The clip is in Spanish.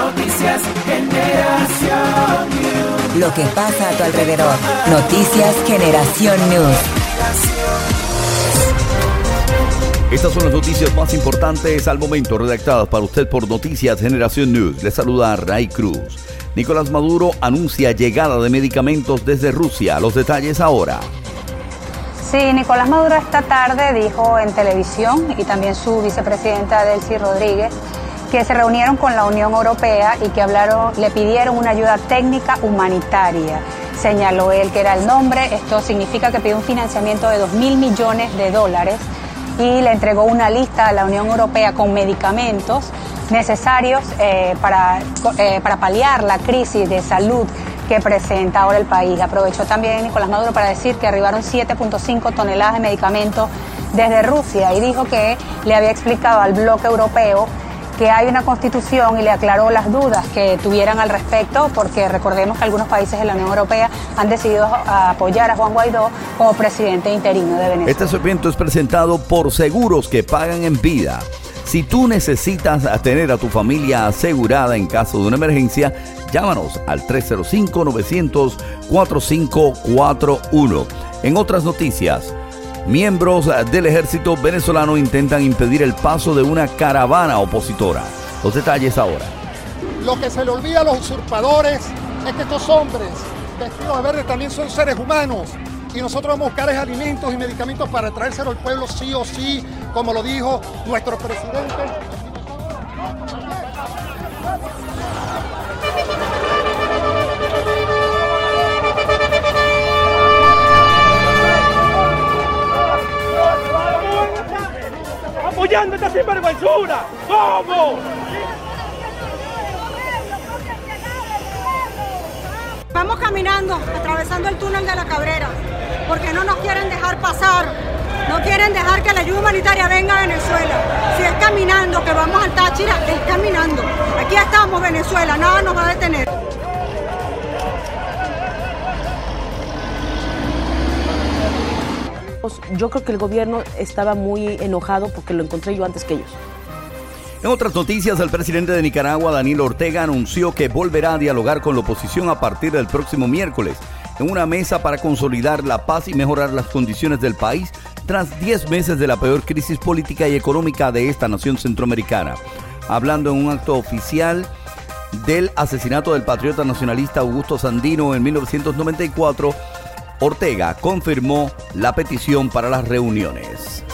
Noticias Generación News. Lo que pasa a tu alrededor. Noticias Generación News. Estas son las noticias más importantes al momento, redactadas para usted por Noticias Generación News. Les saluda Ray Cruz. Nicolás Maduro anuncia llegada de medicamentos desde Rusia. Los detalles ahora. Sí, Nicolás Maduro esta tarde dijo en televisión y también su vicepresidenta Delcy Rodríguez que se reunieron con la Unión Europea y que le pidieron una ayuda técnica humanitaria. Señaló él que era el nombre. Esto significa que pidió un financiamiento de $2.000 millones y le entregó una lista a la Unión Europea con medicamentos necesarios para paliar la crisis de salud que presenta ahora el país. Aprovechó también Nicolás Maduro para decir que arribaron 7.5 toneladas de medicamentos desde Rusia y dijo que le había explicado al bloque europeo que hay una constitución y le aclaró las dudas que tuvieran al respecto, porque recordemos que algunos países de la Unión Europea han decidido apoyar a Juan Guaidó como presidente interino de Venezuela. Este evento es presentado por Seguros que Pagan en Vida. Si tú necesitas tener a tu familia asegurada en caso de una emergencia, llámanos al 305-900-4541. En otras noticias, miembros del ejército venezolano intentan impedir el paso de una caravana opositora. Los detalles ahora. Lo que se le olvida a los usurpadores es que estos hombres vestidos de verde también son seres humanos y nosotros vamos a buscar alimentos y medicamentos para traérselo al pueblo sí o sí, como lo dijo nuestro presidente. ¡Apoyando esta sinvergüenzura! ¿Cómo? Vamos caminando, atravesando el túnel de la Cabrera, porque no nos quieren dejar pasar, no quieren dejar que la ayuda humanitaria venga a Venezuela. Si es caminando que vamos al Táchira, es caminando. Aquí estamos, Venezuela, nada nos va a detener. Yo creo que el gobierno estaba muy enojado porque lo encontré yo antes que ellos. En otras noticias, el presidente de Nicaragua, Daniel Ortega, anunció que volverá a dialogar con la oposición a partir del próximo miércoles en una mesa para consolidar la paz y mejorar las condiciones del país tras 10 meses de la peor crisis política y económica de esta nación centroamericana. Hablando en un acto oficial del asesinato del patriota nacionalista Augusto Sandino en 1994, Ortega confirmó la petición para las reuniones.